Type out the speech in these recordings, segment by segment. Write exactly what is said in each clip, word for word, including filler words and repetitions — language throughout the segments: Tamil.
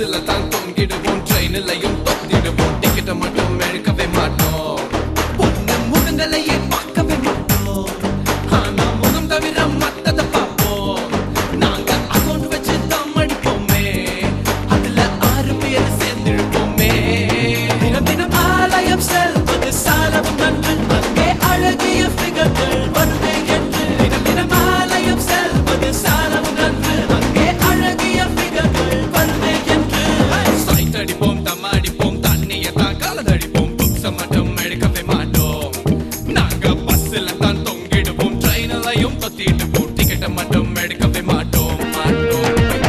பஸ்ல தான் தொங்கிடுவோம், ட்ரெயின்லயும் தொத்திடுவோம், டிக்கெட்டை மட்டும் எடுக்கவே மாட்டோம். பொண்ணு முகங்களையே பார்க்கவே மாட்டோம், ஆனா முகம் தவிர மத்ததை பார்ப்போம். நாங்க அக்கௌண்ட் வச்சு தான் அடிப்போமே, அதுல ஆறு பேர் சேர்ந்திருப்போமே. தினம் தினம் ஆலயம் செல்வது சாலவும் நன்று, அங்கே அழகிய ஃபிகர்கள் வருவே என்று. தினம் தினம் ஆலயம் செல்வது சாலவும் நன்று, அங்கே அழகிய ஃபிகர்கள் வருவே என்று. சைட் அடிப்போம், தம் அடிப்போம், தண்ணியை தான் கலந்தடிப்போம், புக்ஸை மட்டும் எடுக்கவே மாட்டோம். நாங்க பஸ்ல தான் தொங்கிடுவோம், ட்ரெயின்லயும் தொத்திடுவோம், டிக்கெட்டை மட்டும் எடுக்கவே மாட்டோம் மாட்டோம்.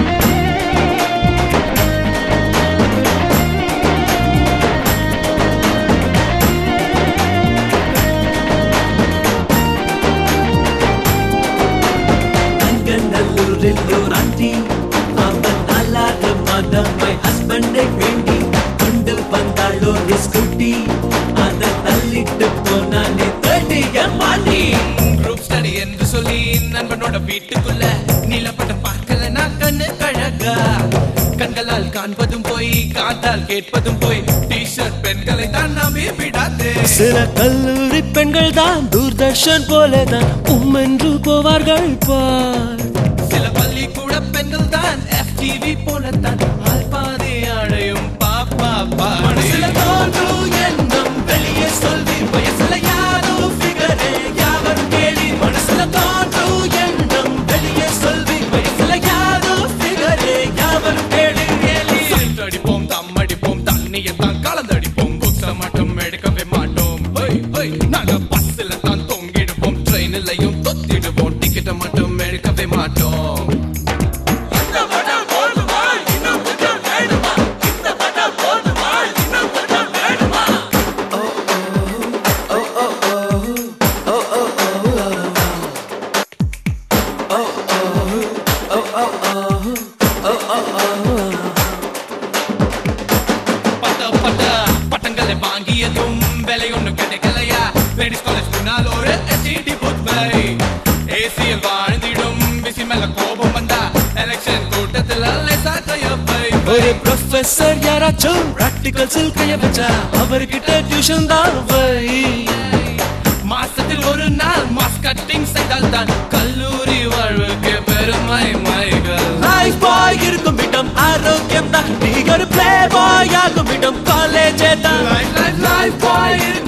நல்லூரில் ஒரு ஆண்டி, அவன் அல்லாத மதம் மை ஹஸ்பண்டை வேண்டி கொண்டு வந்தாள் ஒரு ஸ்கூட்டி, அதை தள்ளிட்டு போனானே தேடிய மாட்டி. குரூப் ஸ்டடி என்று சொல்லி நண்பனோட வீட்டுக்குள்ள நீலப்படம் பார்க்கலனா கண்ணு கழகா. கண்களால் காண்பதும் போய், காதால் கேட்பதும் போய், டி-ஷர்ட் பெண்களை தான் நம்பி விடாதே. சில கல்லூரி பெண்கள் தான் தூர்தர்ஷன் போலதான் உம்மென்று போவார்கள் பார். சில பள்ளிக்கூட பெண்கள் தான் எஃப் டிவி போலத்தான் ஆள் பாதி அடையும் பாப்பா பா. சில தோன்று எண்ணம் வெளியே சொல்லி வயசுல யாரோ ஃபிகரே யாவரும் கேளி. மனசுல தோன்று எண்ணம் வெளியே சொல்லி வயசுல யாரோ ஃபிகரே யாவரும் கேளி கேளி. சைட் அடிப்போம், தம் அடிப்போம், தண்ணியை தான் கலந்தடிப்போம், புக்ஸை மட்டும் எடுக்கவே மாட்டோம். ஹொய், ஹொய். நாங்க பஸ்ல தான் தொங்கிடுவோம், ட்ரெயின்லயும் தொத்திடுவோம், டிக்கெட்டை மட்டும் எடுக்கவே மாட்டோம். பட்ட பட்ட பட்டங்களை வாங்கியதும் விலை ஒண்ணு கிடைக்கலையா? லேடிஸ் காலேஜ் முன்னால் ஒரு எஸ்டிடி பூத் பை. ஏசியில் வாழ்ந்திடும் பிசி மேல கோபம் வந்தா எலெக்ஷன் கூட்டத்தில் லேசா கையப்பை. ஒரு ப்ரொஃபசர் யாராச்சும் பிராக்டிகல்ஸில் கைய வச்சா அவர்கிட்ட டியூஷன் தான் வை. மாசத்தில் ஒரு நாள் மாஸ் கட்டிங் செய்தால் தான் கல்லூரி வாழ்வுக்கு பெருமை மைகள். லைஃப் பாய் இருக்கும் இடம் ஆரோக்கியம் தான், நீ ஒரு பிளே பாய் ஆகும் இடம் காலேஜே தான். லைஃப் லைஃப் லைஃப் பாய்